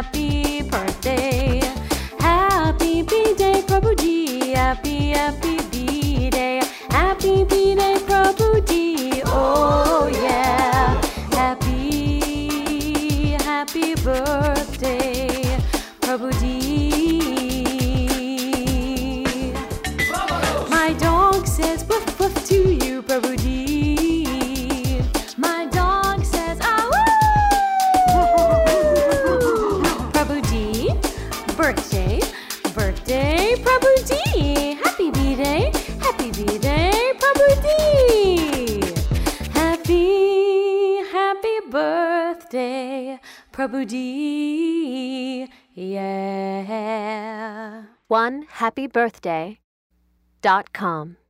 happy birthday. Happy B-Day, Prabhuji. Happy B-Day. Happy B-Day, Prabhuji. Oh yeah. Happy birthday, Prabhuji. My dog says woof woof to you, Prabhuji. My dog says ah woo. Prabhuji, birthday, Prabhuji. Happy B-Day, Prabhuji. Happy birthday, Prabhuji. Yeah. OneHappyBirthday.com